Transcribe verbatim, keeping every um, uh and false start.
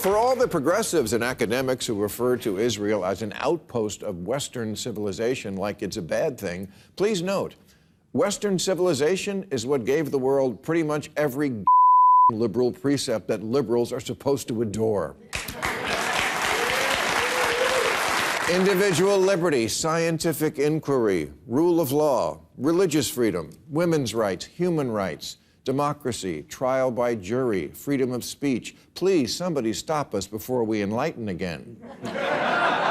for all the progressives and academics who refer to Israel as an outpost of Western civilization like it's a bad thing, please note, Western civilization is what gave the world pretty much every liberal precept that liberals are supposed to adore. Individual liberty, scientific inquiry, rule of law, religious freedom, women's rights, human rights, democracy, trial by jury, freedom of speech. Please, somebody stop us before we enlighten again.